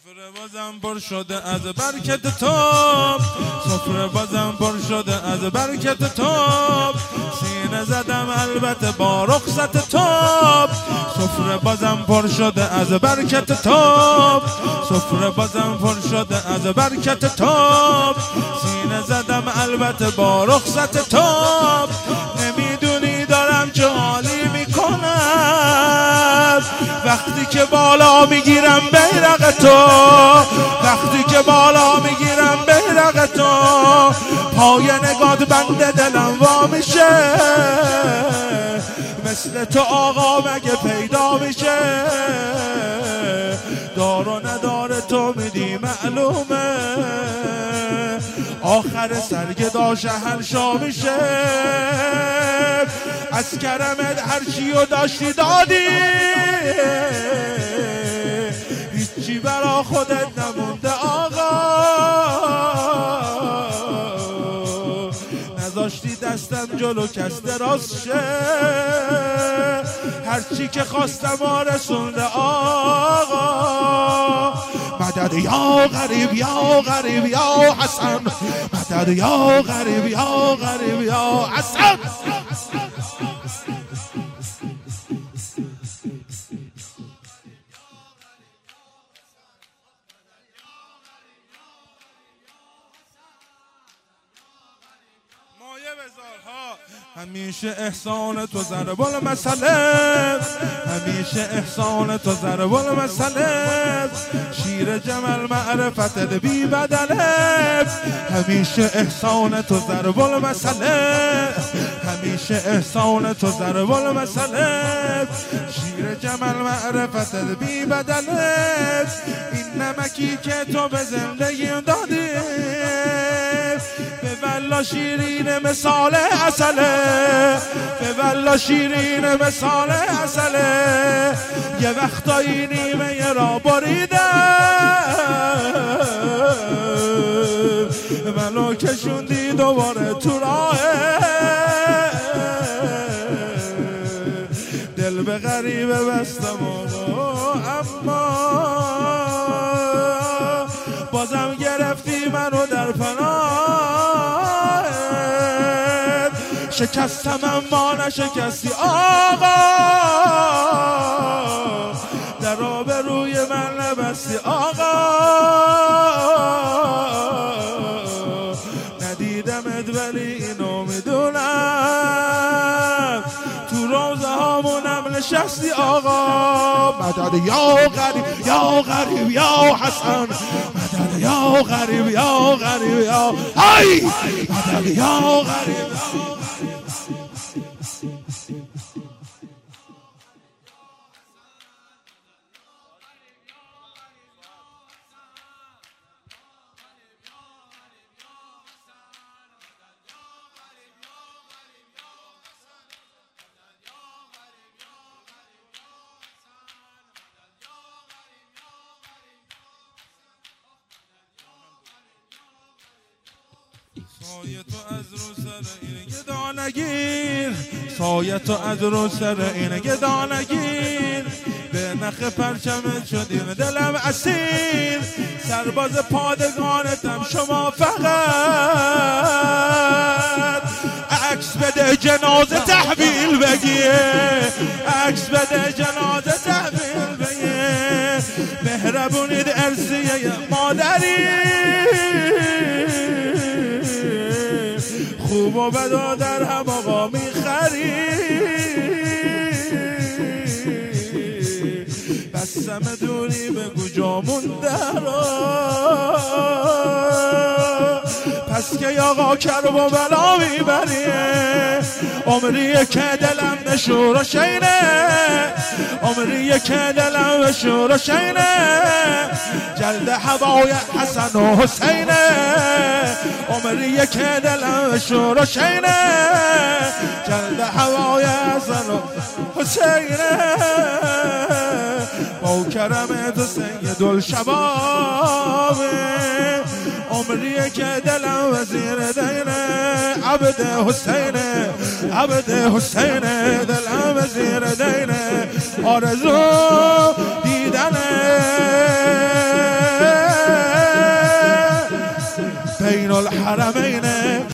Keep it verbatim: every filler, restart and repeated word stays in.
سفره بازم پر شده از برکت تو، سفره بازم پر شده از برکت تو، سینه زدم البته با رخصت تو، سفره بازم پر شده از برکت تو، سفره بازم پر شده از برکت تو، سینه زدم البته با رخصت تو، نمیدونی دارم چه حالی میکنم وقتی که بالا میگیرم بیرق تو، وقتی که بالا میگیرم بیرق تو، پای نگات بند دلم وا میشه، مثل تو آقا مگه پیدا میشه، دار و نداره تو میدی معلومه، آخر سرگدا شهر شا میشه، از کرمت هرچی و داشتی دادی، هیچی برا خودت نمونده آقا، نذاشتی دستم جلو کس دراز شه، هرچی که خواستم رسونده آقا، مدد یا غریب یا غریب یا حسن، مدد یا غریب یا غریب یا حسن. همیشه احسان تو ضرب المثل، همیشه احسان تو ضرب المثل، شیر جمل معرفت بی بدله، همیشه احسان تو ضرب المثل، همیشه احسان تو ضرب المثل، شیر جمل معرفت بی بدله، این نمکی که تو به زندگی دادی به والله شیرین مثال عسله، به والله شیرین مثال عسله، یه وقتایی نیمه را بریدم منو کشوندی دوباره تو راه، دل به غریبه بستم اما بازم گرفتی منو در پناه، شکستم اما نشکستی آقا، در آبروی من نبستی آقا، ندیدمت ولی اینو میدونم تو روزه هامونم نشستی آقا، مدد یا غریب یا غریب یا حسن، مدد یا غریب یا غریب یا های، مدد یا غریب. سایه تو از رو سر این گدانگیر، سایه تو از رو سر این گدانگیر، به نخ پرچمت شدیم دلم اسیر، سرباز پادگانتم شما فقط، عکس بده جنازه تحویل بگیه، عکس بده جنازه تحویل بگیه، مهربونید ارسیه مادری، خوب و بدا در هم آقا میخری، بسم دوری بگو جامون درا، پس که آقا کرب و بلا میبریه، عمریه که دلم به شور و شینه، عمریه که دلم به شور و شینه، جلد هوای حسن و حسینه، عمریه که دلم به شور و شینه، جلد هوای حسن و حسینه، با کرم تو سید الشبابه، عمریه که دلم وزیر دینه، عبد حسینه عبد حسینه، دلم وزیر دینه، آرزو دیدنه بین الحرمین